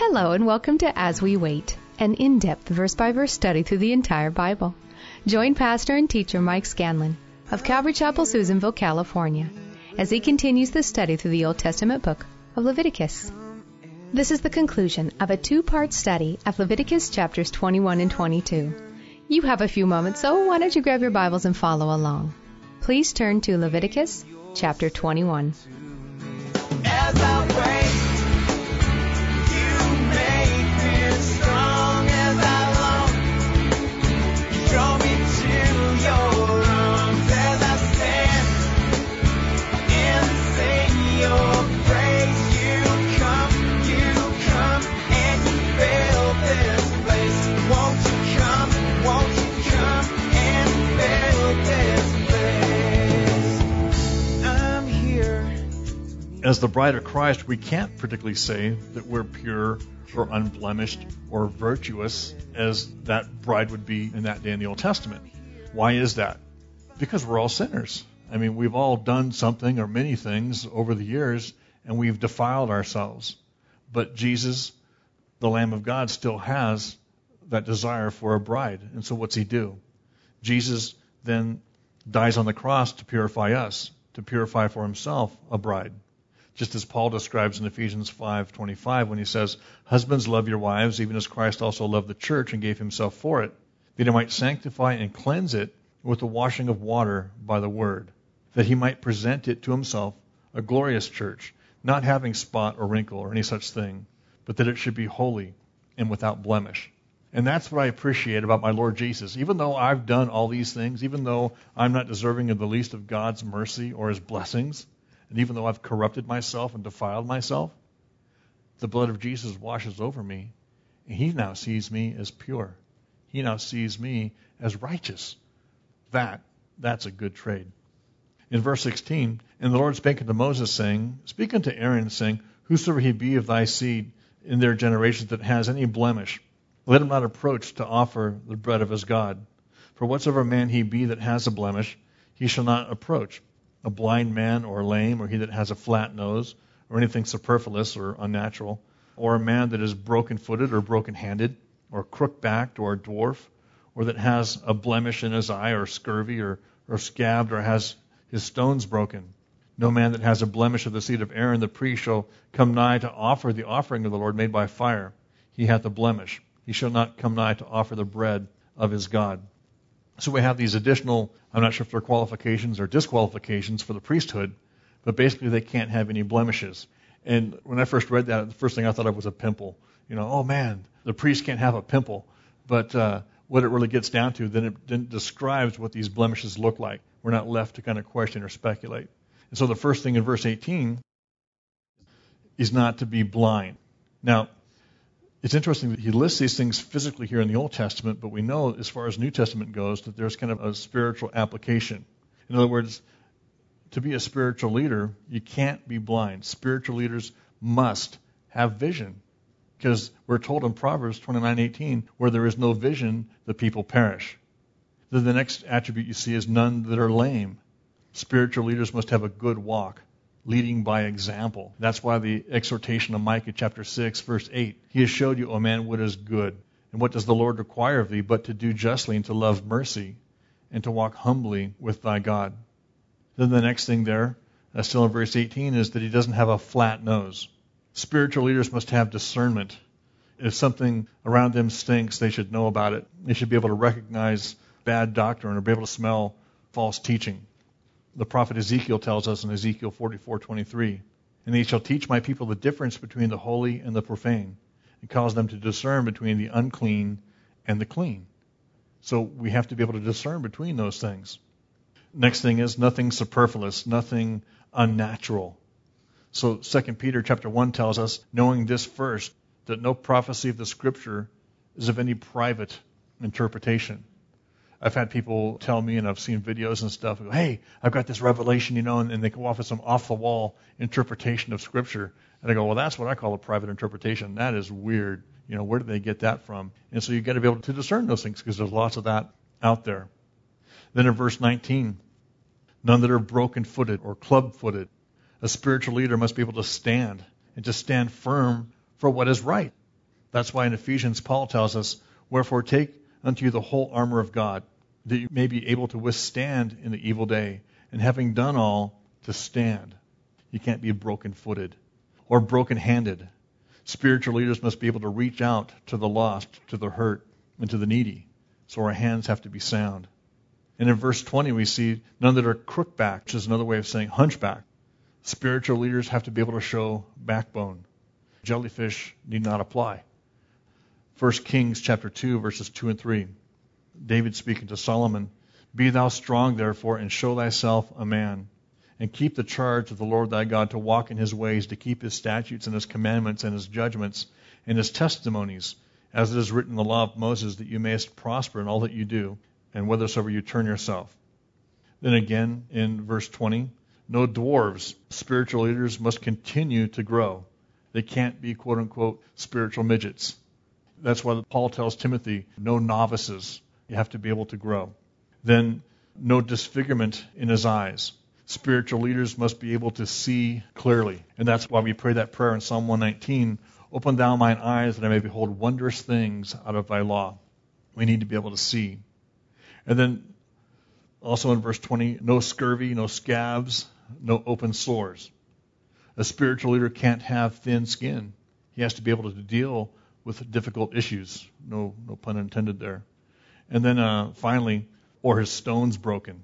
Hello and welcome to As We Wait, an in-depth verse-by-verse study through the entire Bible. Join pastor and teacher Mike Scanlon of Calvary Chapel, Susanville, California, as he continues the study through the Old Testament book of Leviticus. This is the conclusion of a two-part study of Leviticus chapters 21 and 22. You have a few moments, so why don't you grab your Bibles and follow along. Please turn to Leviticus chapter 21. As I wait, you make me strong as I long. Draw me to your arms as I stand and sing your praise. You come, and you fill this place. Won't you come and fill this place? I'm here. As the bride of Christ, we can't particularly say that we're pure or unblemished or virtuous as that bride would be in that day in the Old Testament. Why is that? Because we're all sinners. I mean, we've all done something or many things over the years, and we've defiled ourselves. But Jesus, the Lamb of God, still has that desire for a bride. And so what's he do? Jesus then dies on the cross to purify us, to purify for himself a bride. Just as Paul describes in Ephesians 5:25 when he says, "Husbands, love your wives, even as Christ also loved the church and gave himself for it, that he might sanctify and cleanse it with the washing of water by the word, that he might present it to himself a glorious church, not having spot or wrinkle or any such thing, but that it should be holy and without blemish." And that's what I appreciate about my Lord Jesus. Even though I've done all these things, even though I'm not deserving of the least of God's mercy or his blessings, and even though I've corrupted myself and defiled myself, the blood of Jesus washes over me, and he now sees me as pure. He now sees me as righteous. That's a good trade. In verse 16, "And the Lord spake unto Moses, saying, Speak unto Aaron, saying, Whosoever he be of thy seed in their generations that has any blemish, let him not approach to offer the bread of his God. For whatsoever man he be that has a blemish, he shall not approach. A blind man or lame, or he that has a flat nose, or anything superfluous or unnatural, or a man that is broken-footed or broken-handed, or crook-backed, or a dwarf, or that has a blemish in his eye, or scurvy, or scabbed, or has his stones broken. No man that has a blemish of the seed of Aaron the priest shall come nigh to offer the offering of the Lord made by fire. He hath a blemish. He shall not come nigh to offer the bread of his God." So we have these additional, I'm not sure if they're qualifications or disqualifications for the priesthood, but basically they can't have any blemishes. And when I first read that, the first thing I thought of was a pimple. Oh man, the priest can't have a pimple. But what it really gets down to, then it describes what these blemishes look like. We're not left to kind of question or speculate. And so the first thing in verse 18 is not to be blind. Now, it's interesting that he lists these things physically here in the Old Testament, but we know as far as New Testament goes that there's kind of a spiritual application. In other words, to be a spiritual leader, you can't be blind. Spiritual leaders must have vision, because we're told in Proverbs 29:18, where there is no vision, the people perish. Then the next attribute you see is none that are lame. Spiritual leaders must have a good walk, leading by example. That's why the exhortation of Micah chapter 6, verse 8, "He has showed you, O man, what is good. And what does the Lord require of thee, but to do justly and to love mercy and to walk humbly with thy God." Then the next thing there, still in verse 18, is that he doesn't have a flat nose. Spiritual leaders must have discernment. If something around them stinks, they should know about it. They should be able to recognize bad doctrine or be able to smell false teaching. The prophet Ezekiel tells us in Ezekiel 44:23, "And they shall teach my people the difference between the holy and the profane, and cause them to discern between the unclean and the clean." So we have to be able to discern between those things. Next thing is nothing superfluous, nothing unnatural. So 2 Peter chapter 1 tells us, knowing this first, that no prophecy of the Scripture is of any private interpretation. I've had people tell me, and I've seen videos and stuff, go, "Hey, I've got this revelation, and they go off with some off-the-wall interpretation of Scripture." And I go, "Well, that's what I call a private interpretation. That is weird. Where did they get that from?" And so you've got to be able to discern those things, because there's lots of that out there. Then in verse 19, none that are broken-footed or club-footed. A spiritual leader must be able to stand and to stand firm for what is right. That's why in Ephesians, Paul tells us, "Wherefore take unto you the whole armor of God, that you may be able to withstand in the evil day, and having done all, to stand." You can't be broken-footed or broken-handed. Spiritual leaders must be able to reach out to the lost, to the hurt, and to the needy. So our hands have to be sound. And in verse 20 we see none that are crook-backed, which is another way of saying hunchback. Spiritual leaders have to be able to show backbone. Jellyfish need not apply. 1 Kings chapter 2, verses 2 and 3. David speaking to Solomon, "Be thou strong, therefore, and show thyself a man, and keep the charge of the Lord thy God, to walk in his ways, to keep his statutes and his commandments and his judgments and his testimonies, as it is written in the law of Moses, that you mayest prosper in all that you do, and whithersoever you turn yourself." Then again in verse 20, no dwarves. Spiritual leaders must continue to grow. They can't be, quote-unquote, spiritual midgets. That's why Paul tells Timothy, no novices. You have to be able to grow. Then, no disfigurement in his eyes. Spiritual leaders must be able to see clearly. And that's why we pray that prayer in Psalm 119, "Open thou mine eyes, that I may behold wondrous things out of thy law." We need to be able to see. And then, also in verse 20, no scurvy, no scabs, no open sores. A spiritual leader can't have thin skin. He has to be able to deal with difficult issues. No pun intended there. And then finally, or his stones broken.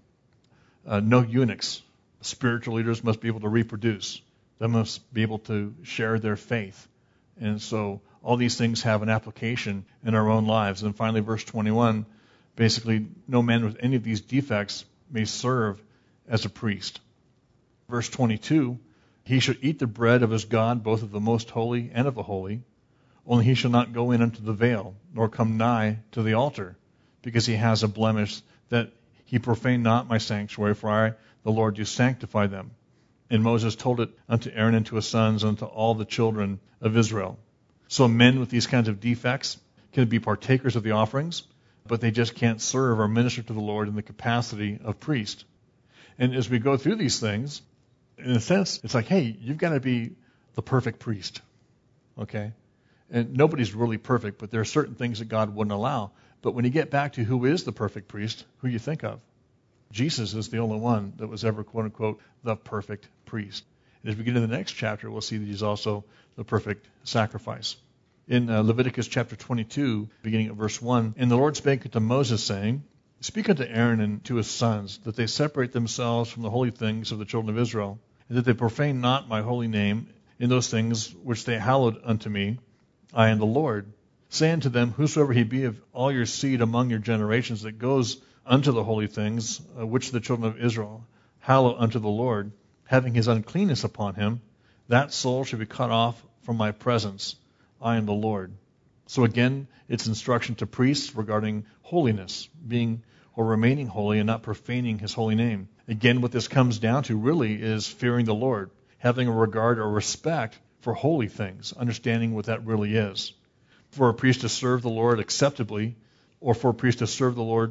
No eunuchs. Spiritual leaders must be able to reproduce. They must be able to share their faith. And so all these things have an application in our own lives. And finally, verse 21, basically, no man with any of these defects may serve as a priest. Verse 22, "He shall eat the bread of his God, both of the most holy and of the holy. Only he shall not go in unto the veil, nor come nigh to the altar, because he has a blemish, that he profane not my sanctuary, for I, the Lord, do sanctify them." And Moses told it unto Aaron and to his sons, and unto all the children of Israel. So men with these kinds of defects can be partakers of the offerings, but they just can't serve or minister to the Lord in the capacity of priest. And as we go through these things, in a sense, it's like, hey, you've got to be the perfect priest. Okay? And nobody's really perfect, but there are certain things that God wouldn't allow. But when you get back to who is the perfect priest, who you think of? Jesus is the only one that was ever, quote-unquote, the perfect priest. And as we get into the next chapter, we'll see that he's also the perfect sacrifice. In Leviticus chapter 22, beginning at verse 1, "And the Lord spake unto Moses, saying, Speak unto Aaron and to his sons, that they separate themselves from the holy things of the children of Israel, and that they profane not my holy name in those things which they hallowed unto me. I am the Lord. Say unto them, Whosoever he be of all your seed among your generations that goes unto the holy things, which the children of Israel hallow unto the Lord, having his uncleanness upon him, that soul shall be cut off from my presence. I am the Lord." So again, it's instruction to priests regarding holiness, being or remaining holy and not profaning his holy name. Again, what this comes down to really is fearing the Lord, having a regard or respect for holy things, understanding what that really is. For a priest to serve the Lord acceptably, or for a priest to serve the Lord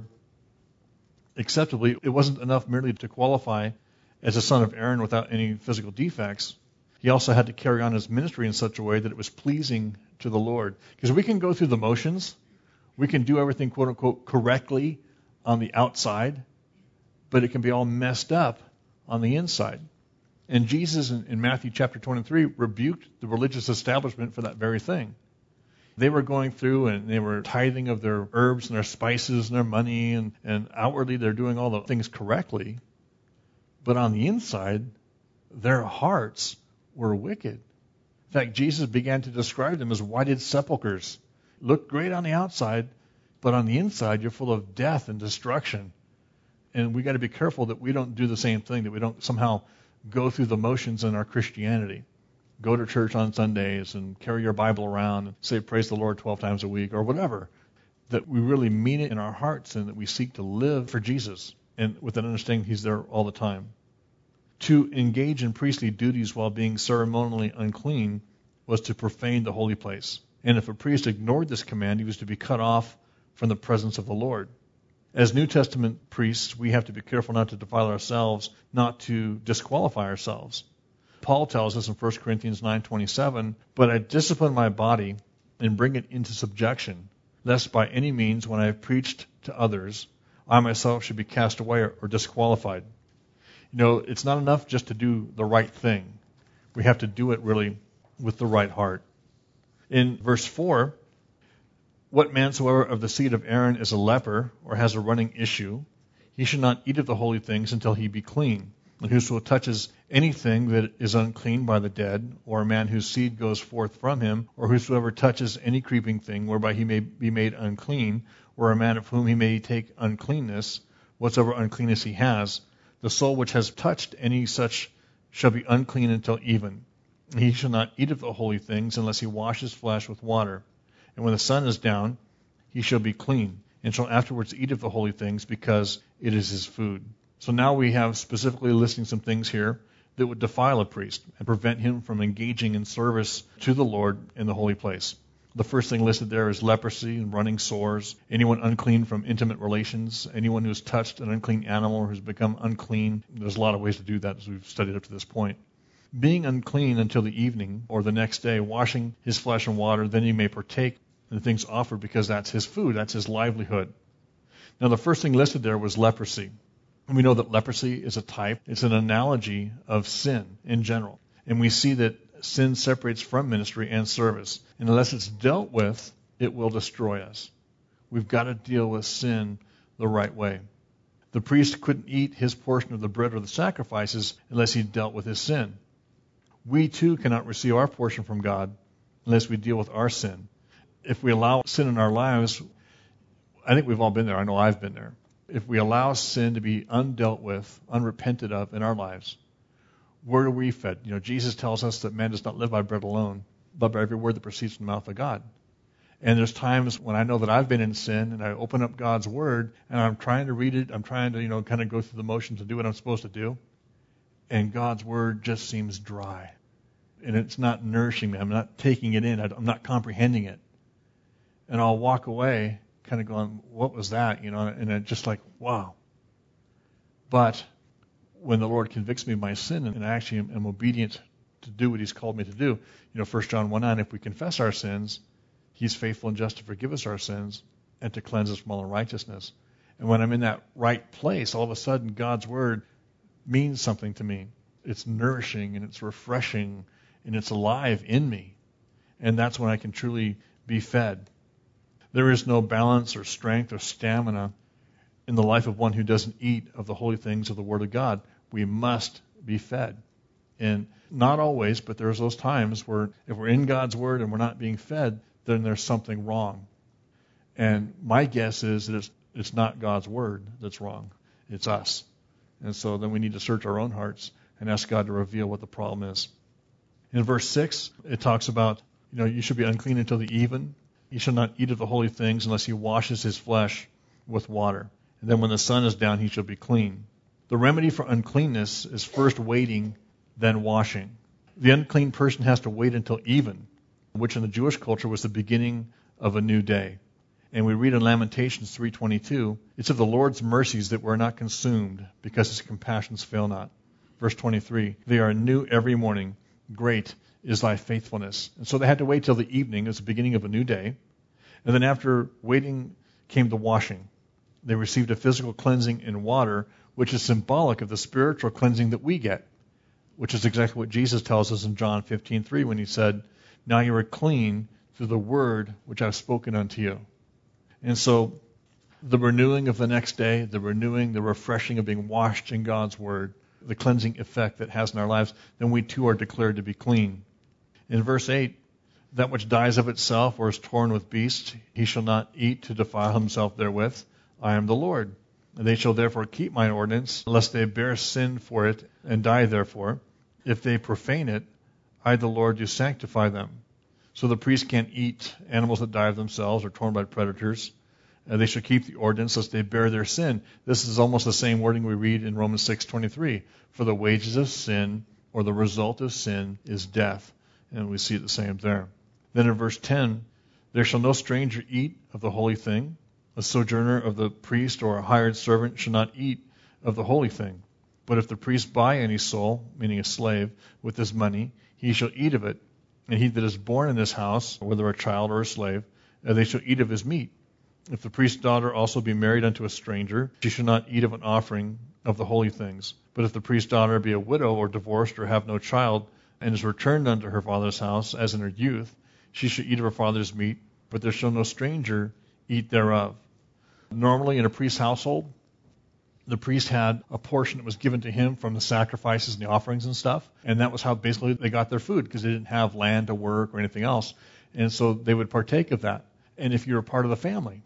acceptably, it wasn't enough merely to qualify as a son of Aaron without any physical defects. He also had to carry on his ministry in such a way that it was pleasing to the Lord. Because we can go through the motions, we can do everything, quote-unquote, correctly on the outside, but it can be all messed up on the inside. And Jesus, in Matthew chapter 23, rebuked the religious establishment for that very thing. They were going through and they were tithing of their herbs and their spices and their money, and outwardly they're doing all the things correctly. But on the inside, their hearts were wicked. In fact, Jesus began to describe them as whited sepulchres. Look great on the outside, but on the inside you're full of death and destruction. And we got to be careful that we don't do the same thing, that we don't somehow go through the motions in our Christianity. Go to church on Sundays and carry your Bible around and say praise the Lord 12 times a week or whatever. That we really mean it in our hearts and that we seek to live for Jesus and with an understanding he's there all the time. To engage in priestly duties while being ceremonially unclean was to profane the holy place. And if a priest ignored this command, he was to be cut off from the presence of the Lord. As New Testament priests, we have to be careful not to defile ourselves, not to disqualify ourselves. Paul tells us in 1 Corinthians 9:27, "But I discipline my body and bring it into subjection, lest by any means, when I have preached to others, I myself should be cast away or disqualified. It's not enough just to do the right thing. We have to do it really with the right heart. In verse 4, what man soever of the seed of Aaron is a leper or has a running issue, he should not eat of the holy things until he be clean. And whoso touches anything that is unclean by the dead, or a man whose seed goes forth from him, or whosoever touches any creeping thing whereby he may be made unclean, or a man of whom he may take uncleanness, whatsoever uncleanness he has, the soul which has touched any such shall be unclean until even. And he shall not eat of the holy things unless he wash his flesh with water. And when the sun is down, he shall be clean, and shall afterwards eat of the holy things, because it is his food. So now we have specifically listing some things here that would defile a priest and prevent him from engaging in service to the Lord in the holy place. The first thing listed there is leprosy and running sores, anyone unclean from intimate relations, anyone who's touched an unclean animal or who's become unclean. There's a lot of ways to do that as we've studied up to this point. Being unclean until the evening or the next day, washing his flesh in water, then he may partake in the things offered because that's his food, that's his livelihood. Now the first thing listed there was leprosy. And we know that leprosy is a type, it's an analogy of sin in general. And we see that sin separates from ministry and service. And unless it's dealt with, it will destroy us. We've got to deal with sin the right way. The priest couldn't eat his portion of the bread or the sacrifices unless he dealt with his sin. We too cannot receive our portion from God unless we deal with our sin. If we allow sin in our lives, I think we've all been there. I know I've been there. If we allow sin to be undealt with, unrepented of in our lives, where are we fed? Jesus tells us that man does not live by bread alone, but by every word that proceeds from the mouth of God. And there's times when I know that I've been in sin and I open up God's word and I'm trying to read it, I'm trying to, kind of go through the motions to do what I'm supposed to do. And God's word just seems dry. And it's not nourishing me. I'm not taking it in. I'm not comprehending it. And I'll walk away kind of going, what was that? And it's just like, wow. But when the Lord convicts me of my sin and I actually am obedient to do what he's called me to do, 1 John 1:9, if we confess our sins, he's faithful and just to forgive us our sins and to cleanse us from all unrighteousness. And when I'm in that right place, all of a sudden God's word means something to me. It's nourishing and it's refreshing and it's alive in me. And that's when I can truly be fed. There is no balance or strength or stamina in the life of one who doesn't eat of the holy things of the Word of God. We must be fed. And not always, but there's those times where if we're in God's Word and we're not being fed, then there's something wrong. And my guess is that it's not God's Word that's wrong. It's us. And so then we need to search our own hearts and ask God to reveal what the problem is. In verse 6, it talks about, you should be unclean until the even. He shall not eat of the holy things unless he washes his flesh with water. And then when the sun is down, he shall be clean. The remedy for uncleanness is first waiting, then washing. The unclean person has to wait until even, which in the Jewish culture was the beginning of a new day. And we read in Lamentations 3:22, it's of the Lord's mercies that we're not consumed, because his compassions fail not. Verse 23, they are new every morning. Great is thy faithfulness. And so they had to wait till the evening as the beginning of a new day. And then after waiting came the washing. They received a physical cleansing in water, which is symbolic of the spiritual cleansing that we get, which is exactly what Jesus tells us in John 15:3 when he said, now you are clean through the word which I've spoken unto you. And so the renewing of the next day, the renewing, the refreshing of being washed in God's word, the cleansing effect that has in our lives, then we too are declared to be clean. In verse 8, that which dies of itself or is torn with beasts, he shall not eat to defile himself therewith. I am the Lord. And they shall therefore keep mine ordinance, lest they bear sin for it and die therefore. If they profane it, I, the Lord, do sanctify them. So the priest can't eat animals that die of themselves or torn by predators. They shall keep the ordinance lest they bear their sin. This is almost the same wording we read in Romans 6:23. For the wages of sin, or the result of sin, is death. And we see it the same there. Then in verse 10, there shall no stranger eat of the holy thing. A sojourner of the priest or a hired servant shall not eat of the holy thing. But if the priest buy any soul, meaning a slave, with his money, he shall eat of it, And he that is born in this house, whether a child or a slave, they shall eat of his meat. If the priest's daughter also be married unto a stranger, she shall not eat of an offering of the holy things. But if the priest's daughter be a widow or divorced or have no child, and is returned unto her father's house as in her youth, she shall eat of her father's meat, but there shall no stranger eat thereof. Normally in a priest's household, the priest had a portion that was given to him from the sacrifices and the offerings and stuff, and that was how basically they got their food, because they didn't have land to work or anything else. And so they would partake of that. And if you're a part of the family,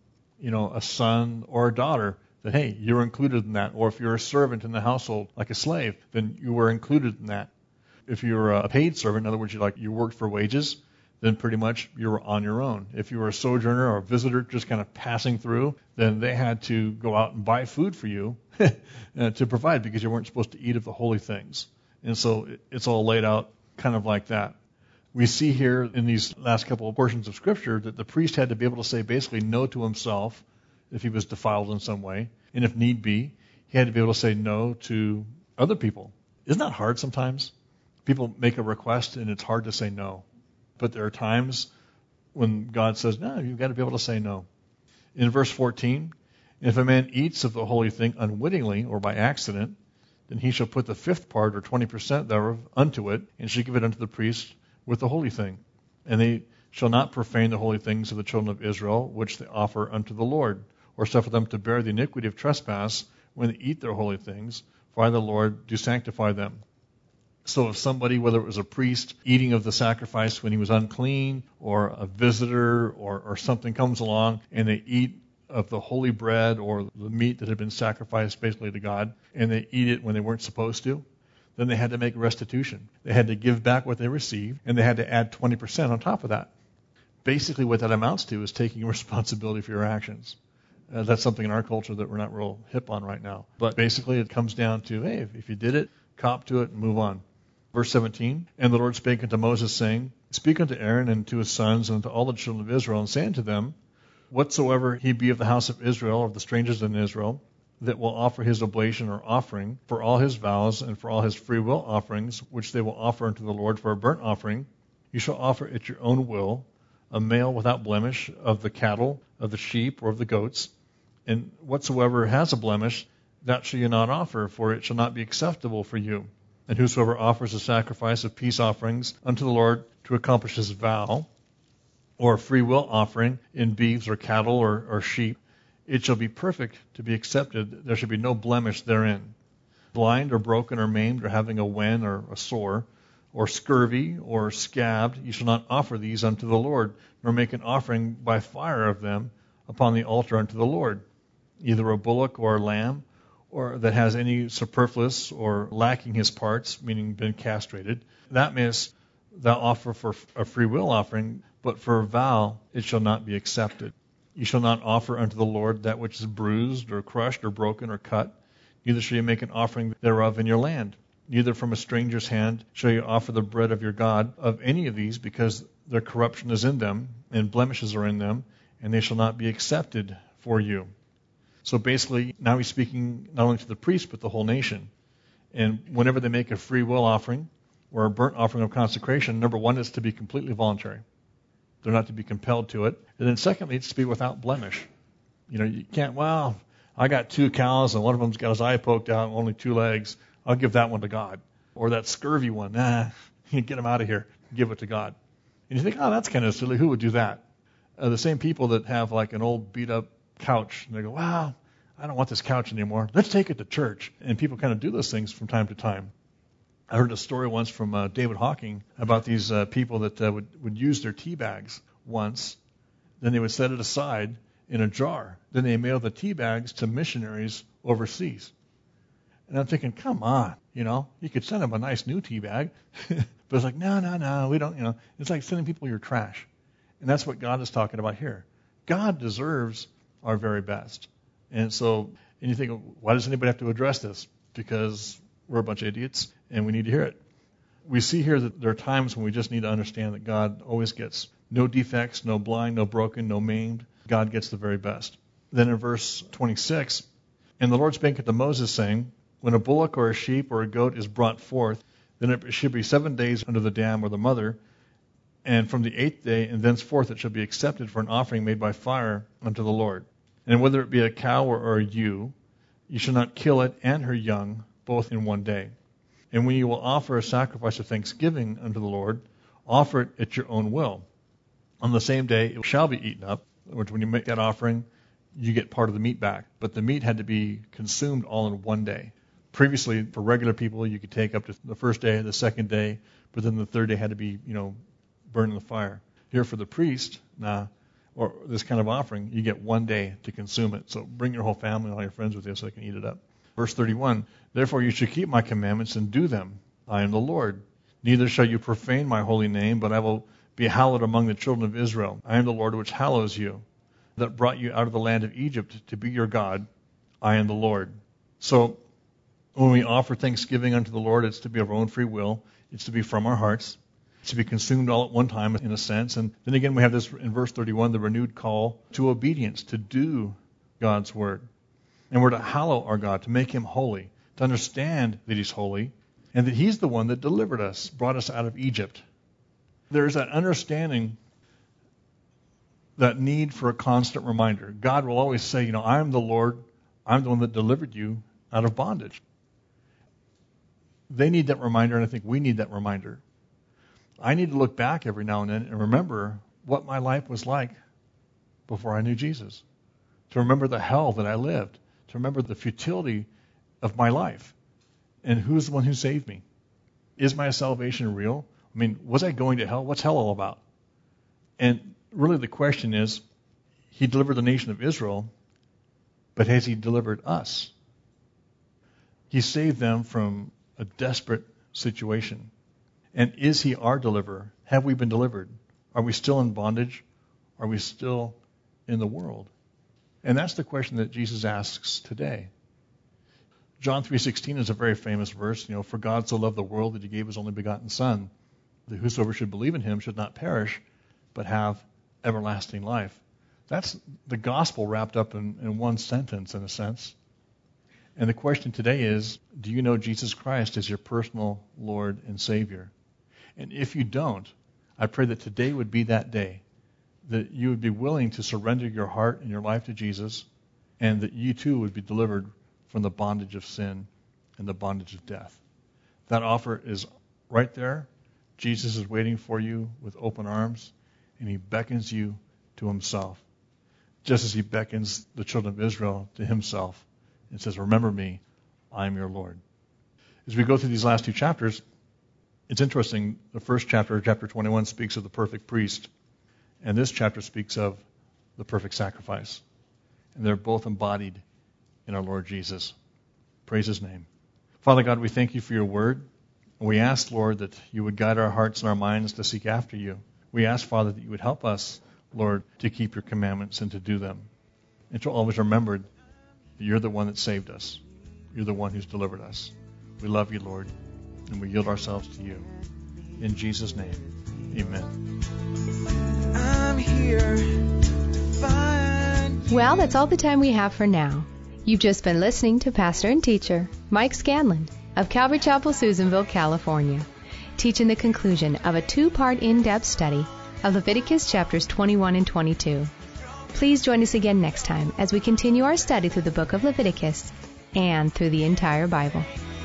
a son or a daughter, that, hey, you're included in that. Or if you're a servant in the household, like a slave, then you were included in that. If you're a paid servant, in other words, you worked for wages, then pretty much you were on your own. If you were a sojourner or a visitor just kind of passing through, then they had to go out and buy food for you to provide, because you weren't supposed to eat of the holy things. And so it's all laid out kind of like that. We see here in these last couple of portions of Scripture that the priest had to be able to say basically no to himself if he was defiled in some way. And if need be, he had to be able to say no to other people. Isn't that hard sometimes? People make a request and it's hard to say no. But there are times when God says, no, you've got to be able to say no. In verse 14, if a man eats of the holy thing unwittingly or by accident, then he shall put the fifth part or 20% thereof unto it, and shall give it unto the priest with the holy thing. And they shall not profane the holy things of the children of Israel, which they offer unto the Lord, or suffer them to bear the iniquity of trespass when they eat their holy things, for I the Lord do sanctify them. So if somebody, whether it was a priest eating of the sacrifice when he was unclean, or a visitor or something comes along and they eat of the holy bread or the meat that had been sacrificed basically to God, and they eat it when they weren't supposed to, then they had to make restitution. They had to give back what they received, and they had to add 20% on top of that. Basically what that amounts to is taking responsibility for your actions. That's something in our culture that we're not real hip on right now. But basically it comes down to, hey, if you did it, cop to it and move on. Verse 17, and the Lord spake unto Moses, saying, Speak unto Aaron and to his sons and unto all the children of Israel, and say unto them, Whatsoever he be of the house of Israel, or of the strangers in Israel, that will offer his oblation or offering for all his vows and for all his free will offerings, which they will offer unto the Lord for a burnt offering, you shall offer at your own will, a male without blemish of the cattle, of the sheep, or of the goats. And whatsoever has a blemish, that shall you not offer, for it shall not be acceptable for you. And whosoever offers a sacrifice of peace offerings unto the Lord to accomplish his vow, or a free will offering in beeves or cattle or sheep, it shall be perfect to be accepted. There shall be no blemish therein. Blind or broken or maimed or having a wen or a sore, or scurvy or scabbed, you shall not offer these unto the Lord, nor make an offering by fire of them upon the altar unto the Lord, either a bullock or a lamb, or that has any superfluous or lacking his parts, meaning been castrated. That mayest thou offer for a free will offering, but for a vow it shall not be accepted. You shall not offer unto the Lord that which is bruised or crushed or broken or cut, neither shall you make an offering thereof in your land. Neither from a stranger's hand shall you offer the bread of your God of any of these, because their corruption is in them, and blemishes are in them, and they shall not be accepted for you. So basically, now he's speaking not only to the priest, but the whole nation. And whenever they make a free will offering, or a burnt offering of consecration, number one is to be completely voluntary. They're not to be compelled to it. And then secondly, it's to be without blemish. You can't, I got 2 cows, and one of them's got his eye poked out, and only 2 legs. I'll give that one to God. Or that scurvy one, get him out of here. Give it to God. And you think, that's kind of silly. Who would do that? The same people that have like an old beat-up couch, and they go, I don't want this couch anymore. Let's take it to church. And people kind of do those things from time to time. I heard a story once from David Hawking about these people that would use their tea bags once. Then they would set it aside in a jar. Then they mail the tea bags to missionaries overseas. And I'm thinking, come on, you could send them a nice new tea bag. But it's like, no, we don't, It's like sending people your trash. And that's what God is talking about here. God deserves our very best. And you think, why does anybody have to address this? Because we're a bunch of idiots and we need to hear it. We see here that there are times when we just need to understand that God always gets no defects, no blind, no broken, no maimed. God gets the very best. Then in verse 26, and the Lord spake unto Moses, saying, When a bullock or a sheep or a goat is brought forth, then it should be 7 days under the dam or the mother, And from the 8th day and thenceforth it shall be accepted for an offering made by fire unto the Lord. And whether it be a cow or a ewe, you shall not kill it and her young both in one day. And when you will offer a sacrifice of thanksgiving unto the Lord, offer it at your own will. On the same day it shall be eaten up, which when you make that offering, you get part of the meat back. But the meat had to be consumed all in one day. Previously, for regular people, you could take up to the first day, the second day, but then the third day had to be, burned in the fire. Here for the priest, or this kind of offering, you get 1 day to consume it. So bring your whole family and all your friends with you so they can eat it up. Verse 31, therefore you should keep my commandments and do them. I am the Lord. Neither shall you profane my holy name, but I will be hallowed among the children of Israel. I am the Lord which hallows you, that brought you out of the land of Egypt to be your God. I am the Lord. So when we offer thanksgiving unto the Lord, it's to be of our own free will. It's to be from our hearts. It's to be consumed all at one time, in a sense. And then again, we have this in verse 31, the renewed call to obedience, to do God's word. And we're to hallow our God, to make him holy, to understand that he's holy, and that he's the one that delivered us, brought us out of Egypt. There's that understanding, that need for a constant reminder. God will always say, I am the Lord. I'm the one that delivered you out of bondage. They need that reminder, and I think we need that reminder. I need to look back every now and then and remember what my life was like before I knew Jesus. To remember the hell that I lived. To remember the futility of my life. And who's the one who saved me? Is my salvation real? Was I going to hell? What's hell all about? And really the question is, he delivered the nation of Israel, but has he delivered us? He saved them from a desperate situation. And is he our deliverer? Have we been delivered? Are we still in bondage? Are we still in the world? And that's the question that Jesus asks today. John 3:16 is a very famous verse. For God so loved the world that he gave his only begotten Son, that whosoever should believe in him should not perish, but have everlasting life. That's the gospel wrapped up in one sentence, in a sense. And the question today is, do you know Jesus Christ as your personal Lord and Savior? And if you don't, I pray that today would be that day, that you would be willing to surrender your heart and your life to Jesus, and that you too would be delivered from the bondage of sin and the bondage of death. That offer is right there. Jesus is waiting for you with open arms, and he beckons you to himself, just as he beckons the children of Israel to himself and says, remember me, I am your Lord. As we go through these last two chapters, it's interesting. The first chapter, chapter 21, speaks of the perfect priest, and this chapter speaks of the perfect sacrifice. And they're both embodied in our Lord Jesus. Praise his name. Father God, we thank you for your word. And we ask, Lord, that you would guide our hearts and our minds to seek after you. We ask, Father, that you would help us, Lord, to keep your commandments and to do them. And to always remember that you're the one that saved us. You're the one who's delivered us. We love you, Lord, and we yield ourselves to you. In Jesus' name, amen. I'm here to find you. Well, that's all the time we have for now. You've just been listening to pastor and teacher Mike Scanlon of Calvary Chapel, Susanville, California, teaching the conclusion of a 2-part in-depth study of Leviticus chapters 21 and 22. Please join us again next time as we continue our study through the book of Leviticus and through the entire Bible.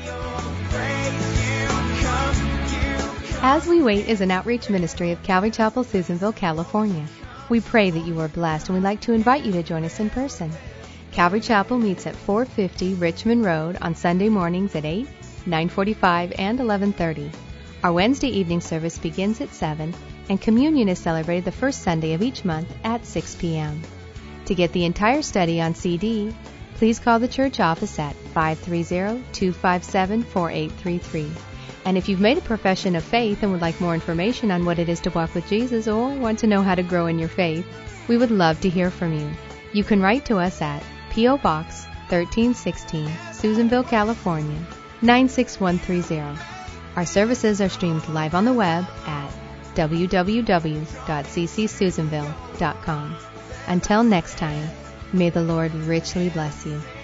As We Wait is an outreach ministry of Calvary Chapel, Susanville, California. We pray that you are blessed, and we'd like to invite you to join us in person. Calvary Chapel meets at 450 Richmond Road on Sunday mornings at 8, 9:45, and 11:30. Our Wednesday evening service begins at 7, and communion is celebrated the first Sunday of each month at 6 p.m. To get the entire study on CD, please call the church office at 530-257-4833. And if you've made a profession of faith and would like more information on what it is to walk with Jesus or want to know how to grow in your faith, we would love to hear from you. You can write to us at P.O. Box 1316, Susanville, California, 96130. Our services are streamed live on the web at www.ccsusanville.com. Until next time, may the Lord richly bless you.